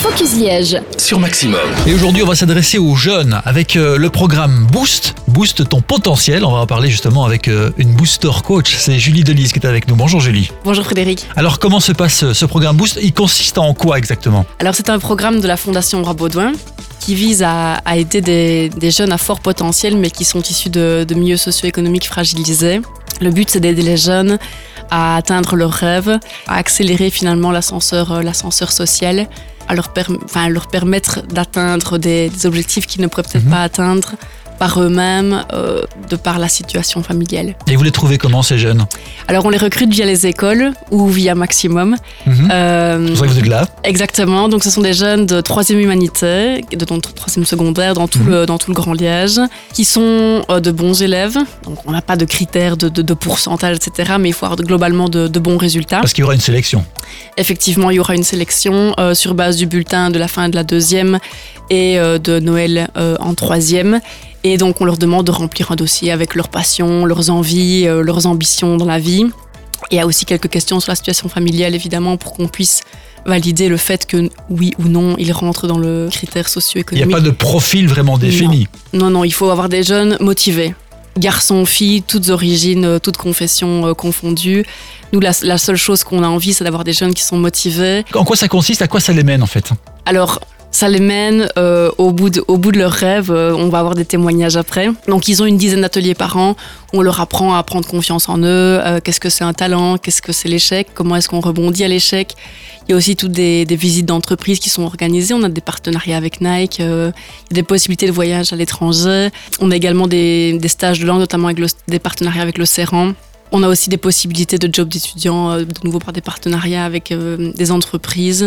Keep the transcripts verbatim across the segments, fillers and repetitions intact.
Focus Liège sur Maximum. Et aujourd'hui, on va s'adresser aux jeunes avec euh, le programme Boost. Boost ton potentiel. On va en parler justement avec euh, une booster coach. C'est Julie Delise qui est avec nous. Bonjour Julie. Bonjour Frédéric. Alors, comment se passe ce programme Boost? Il consiste en quoi exactement? Alors, c'est un programme de la Fondation Rabaudouin qui vise à, à aider des, des jeunes à fort potentiel, mais qui sont issus de, de milieux socio-économiques fragilisés. Le but, c'est d'aider les jeunes à atteindre leurs rêves, à accélérer finalement l'ascenseur, l'ascenseur social, à leur, per, enfin, leur permettre d'atteindre des, des objectifs qu'ils ne pourraient peut-être mmh. pas atteindre par eux-mêmes, euh, de par la situation familiale. Et vous les trouvez comment, ces jeunes? Alors, on les recrute via les écoles ou via Maximum. Mmh. Euh, c'est pour ça que vous êtes là. Exactement. Donc, ce sont des jeunes de troisième humanité, de troisième secondaire, dans tout, mmh. le, dans tout le Grand Liège, qui sont euh, de bons élèves. Donc, on n'a pas de critères de, de, de pourcentage, et cetera, mais il faut avoir de, globalement de, de bons résultats. Parce qu'il y aura une sélection. Effectivement, il y aura une sélection euh, sur base du bulletin de la fin de la deuxième et euh, de Noël euh, en troisième. Et donc, on leur demande de remplir un dossier avec leurs passions, leurs envies, euh, leurs ambitions dans la vie. Et il y a aussi quelques questions sur la situation familiale, évidemment, pour qu'on puisse valider le fait que, oui ou non, ils rentrent dans le critère socio-économique. Il n'y a pas de profil vraiment défini. Non, non, non, il faut avoir des jeunes motivés. Garçons, filles, toutes origines, toutes confessions euh, confondues. Nous, la, la seule chose qu'on a envie, c'est d'avoir des jeunes qui sont motivés. En quoi ça consiste? À quoi ça les mène, en fait? Alors, ça les mène euh, au, bout de, au bout de leurs rêves. Euh, on va avoir des témoignages après. Donc, ils ont une dizaine d'ateliers par an. On leur apprend à prendre confiance en eux. Euh, qu'est-ce que c'est un talent? Qu'est-ce que c'est l'échec? Comment est-ce qu'on rebondit à l'échec? Il y a aussi toutes des, des visites d'entreprise qui sont organisées. On a des partenariats avec Nike. Euh, il y a des possibilités de voyage à l'étranger. On a également des, des stages de langue, notamment avec le, des partenariats avec le CERAN. On a aussi des possibilités de jobs d'étudiants, euh, de nouveau par des partenariats avec euh, des entreprises.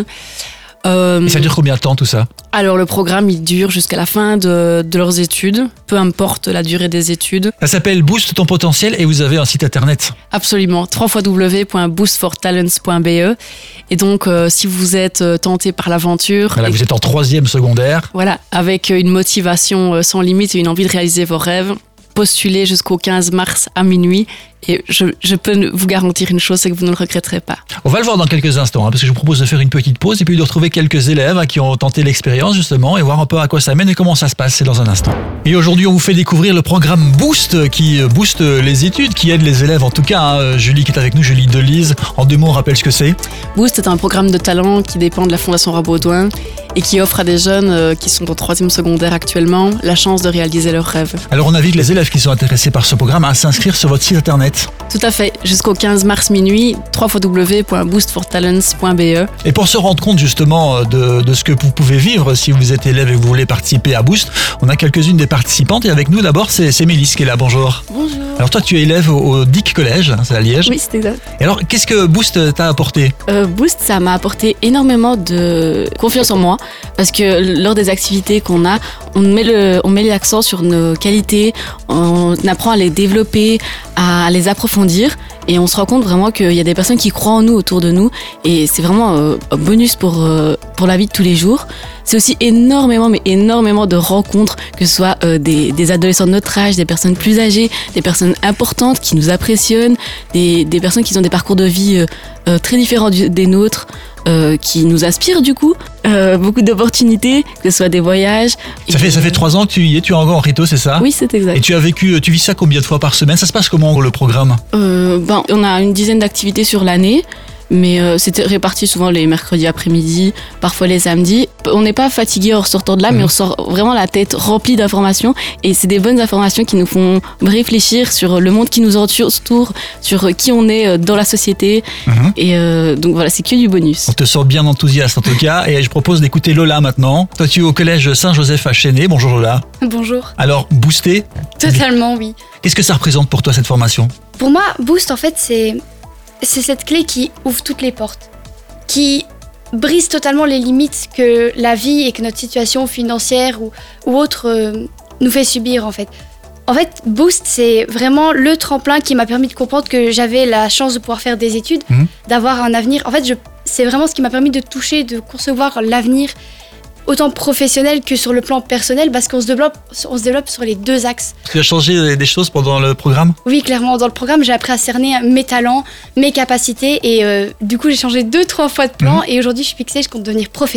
Euh, Et ça dure combien de temps tout ça? Alors le programme il dure jusqu'à la fin de, de leurs études, peu importe la durée des études. Ça s'appelle Boost ton potentiel et vous avez un site internet. Absolument, w w w point boost for talents point b e. Et donc euh, si vous êtes tenté par l'aventure... Voilà, et, vous êtes en troisième secondaire. Voilà, avec une motivation sans limite et une envie de réaliser vos rêves, postulez jusqu'au quinze mars à minuit. Et je, je peux vous garantir une chose, c'est que vous ne le regretterez pas. On va le voir dans quelques instants, hein, parce que je vous propose de faire une petite pause et puis de retrouver quelques élèves hein, qui ont tenté l'expérience justement et voir un peu à quoi ça mène et comment ça se passe. C'est dans un instant. Et aujourd'hui, on vous fait découvrir le programme Boost qui booste les études, qui aide les élèves en tout cas. Hein, Julie qui est avec nous, Julie Delise. En deux mots, on rappelle ce que c'est. Boost est un programme de talent qui dépend de la Fondation Rabaudouin et qui offre à des jeunes euh, qui sont en troisième secondaire actuellement la chance de réaliser leurs rêves. Alors on invite les élèves qui sont intéressés par ce programme à s'inscrire sur votre site internet. Tout à fait, jusqu'au quinze mars minuit, w w w point boost for talents point b e. Et pour se rendre compte justement de, de ce que vous pouvez vivre si vous êtes élève et que vous voulez participer à Boost, on a quelques-unes des participantes et avec nous d'abord c'est, c'est Mélisse qui est là, bonjour. Bonjour. Alors toi tu es élève au, au D I C Collège, hein, c'est à Liège. Oui, c'est exact. Et alors qu'est-ce que Boost t'a apporté? euh, Boost, ça m'a apporté énormément de confiance en moi parce que lors des activités qu'on a, on met, le, on met l'accent sur nos qualités, on apprend à les développer, à les approfondir et on se rend compte vraiment qu'il y a des personnes qui croient en nous autour de nous et c'est vraiment euh, un bonus pour, euh, pour la vie de tous les jours. C'est aussi énormément, mais énormément de rencontres, que ce soit euh, des, des adolescents de notre âge, des personnes plus âgées, des personnes importantes qui nous apprécionnent, des, des personnes qui ont des parcours de vie euh, euh, très différents du, des nôtres, euh, qui nous inspirent du coup. Euh, beaucoup d'opportunités, que ce soit des voyages. Ça fait, ça fait trois ans que tu y es, tu es encore en Rito, c'est ça? Oui, c'est exact. Et tu as vécu, tu vis ça combien de fois par semaine? Ça se passe comment le programme? euh, ben, On a une dizaine d'activités sur l'année. Mais euh, c'était réparti souvent les mercredis après-midi, parfois les samedis. On n'est pas fatigué en sortant de là, mmh. mais on sort vraiment la tête remplie d'informations. Et c'est des bonnes informations qui nous font réfléchir sur le monde qui nous entoure, sur qui on est dans la société. Mmh. Et euh, donc voilà, c'est que du bonus. On te sent bien enthousiaste en tout cas. Et je propose d'écouter Lola maintenant. Toi, tu es au collège Saint-Joseph à Chênay. Bonjour Lola. Bonjour. Alors, booster? Totalement, oui. Qu'est-ce que ça représente pour toi cette formation? Pour moi, Boost, en fait, c'est... c'est cette clé qui ouvre toutes les portes, qui brise totalement les limites que la vie et que notre situation financière ou, ou autre euh, nous fait subir en fait. En fait, Boost, c'est vraiment le tremplin qui m'a permis de comprendre que j'avais la chance de pouvoir faire des études, mmh. d'avoir un avenir. En fait, je, c'est vraiment ce qui m'a permis de toucher, de concevoir l'avenir autant professionnel que sur le plan personnel, parce qu'on se développe, on se développe sur les deux axes. Tu as changé des choses pendant le programme ? Oui, clairement. Dans le programme, j'ai appris à cerner mes talents, mes capacités, et euh, du coup, j'ai changé deux, trois fois de plan, mmh. et aujourd'hui, je suis fixée, je compte devenir professeur.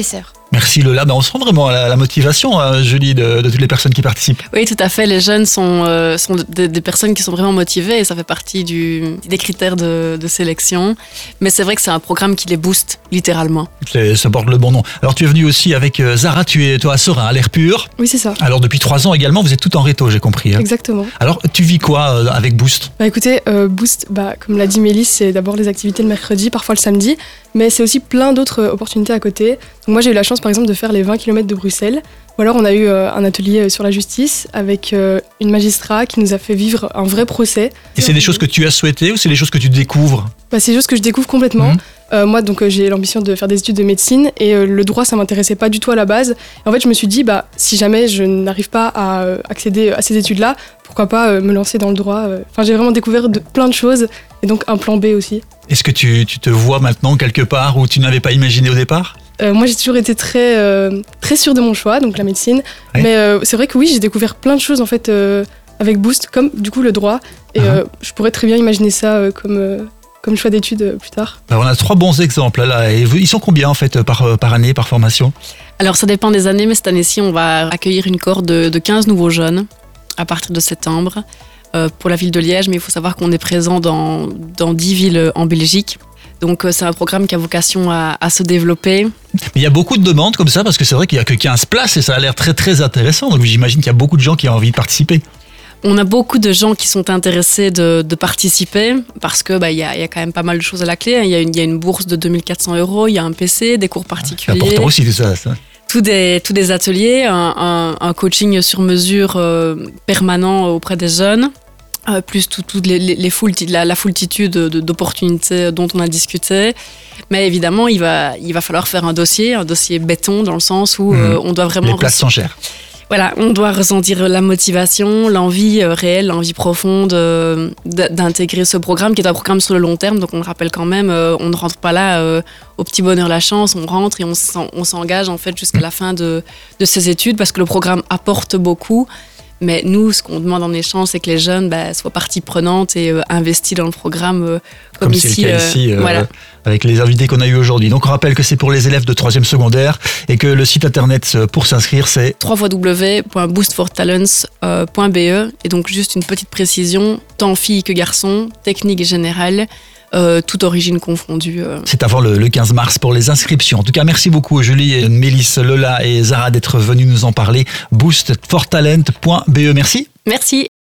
Merci Lola. Ben, on sent vraiment la, la motivation, hein, Julie, de, de toutes les personnes qui participent. Oui, tout à fait. Les jeunes sont, euh, sont des, des personnes qui sont vraiment motivées et ça fait partie du, des critères de, de sélection. Mais c'est vrai que c'est un programme qui les booste, littéralement. C'est, ça porte le bon nom. Alors tu es venue aussi avec euh, Zara, tu es toi à Sorin, à l'air pur. Oui, c'est ça. Alors depuis trois ans également, vous êtes tout en réto, j'ai compris. Hein. Exactement. Alors tu vis quoi euh, avec Boost? Bah écoutez, euh, Boost, bah, comme l'a dit Mélisse, c'est d'abord les activités le mercredi, parfois le samedi, mais c'est aussi plein d'autres euh, opportunités à côté. Donc moi j'ai eu la chance par exemple de faire les vingt kilomètres de Bruxelles, ou alors on a eu euh, un atelier sur la justice avec euh, une magistrat qui nous a fait vivre un vrai procès. Et c'est des choses que tu as souhaitées ou c'est des choses que tu découvres? Bah, c'est des choses que je découvre complètement. Mmh. Euh, moi donc euh, j'ai l'ambition de faire des études de médecine et euh, le droit ça m'intéressait pas du tout à la base. Et en fait je me suis dit bah si jamais je n'arrive pas à euh, accéder à ces études-là, pourquoi pas euh, me lancer dans le droit. euh. Enfin j'ai vraiment découvert de, plein de choses et donc un plan B aussi. Est-ce que tu, tu te vois maintenant quelque part où tu n'avais pas imaginé au départ? Euh, moi j'ai toujours été très, euh, très sûre de mon choix, donc la médecine. Ouais. Mais euh, c'est vrai que oui j'ai découvert plein de choses en fait euh, avec Boost, comme du coup le droit. Et Uh-huh. euh, je pourrais très bien imaginer ça euh, comme, euh, comme choix d'études euh, plus tard. Alors, on a trois bons exemples là. Et vous- ils sont combien en fait par, euh, par année, par formation? Alors ça dépend des années, mais cette année-ci, on va accueillir une cohorte de, de quinze nouveaux jeunes à partir de septembre euh, pour la ville de Liège. Mais il faut savoir qu'on est présent dans, dans dix villes en Belgique. Donc euh, c'est un programme qui a vocation à, à se développer. Mais il y a beaucoup de demandes comme ça parce que c'est vrai qu'il n'y a que quinze places et ça a l'air très très intéressant. Donc j'imagine qu'il y a beaucoup de gens qui ont envie de participer. On a beaucoup de gens qui sont intéressés de, de participer parce que bah, y a, y a quand même pas mal de choses à la clé. Il y a une, y a une bourse de deux mille quatre cents euros, il y a un P C, des cours C'est particuliers. important aussi tout ça. ça. Tous des, tous des ateliers, un, un- un coaching sur mesure euh, permanent auprès des jeunes, euh, plus tout- toutes les, les, les foulti- la, la foultitude de- d'opportunités dont on a discuté. Mais évidemment, il va, il va falloir faire un dossier, un dossier béton dans le sens où Mhm. euh, on doit vraiment... Les places sont chères. Voilà, on doit ressentir la motivation, l'envie euh, réelle, l'envie profonde euh, d- d'intégrer ce programme qui est un programme sur le long terme. Donc on le rappelle quand même, euh, on ne rentre pas là euh, au petit bonheur la chance, on rentre et on s'en- on s'engage en fait jusqu'à la fin de, de ses études parce que le programme apporte beaucoup. Mais nous, ce qu'on demande en échange, c'est que les jeunes bah, soient partie prenante et euh, investis dans le programme euh, comme, Comme c'est ici. le cas euh, ici, euh, voilà. avec les invités qu'on a eu aujourd'hui. Donc on rappelle que c'est pour les élèves de troisième secondaire et que le site internet euh, pour s'inscrire c'est w w w point boost for talents point b e et donc juste une petite précision, tant filles que garçons, technique générale, euh, toute origine confondue. euh. c'est avant le, le quinze mars pour les inscriptions. En tout cas, merci beaucoup Julie, et Mélisse, Lola et Zara d'être venues nous en parler. boost for talent point b e, merci. Merci.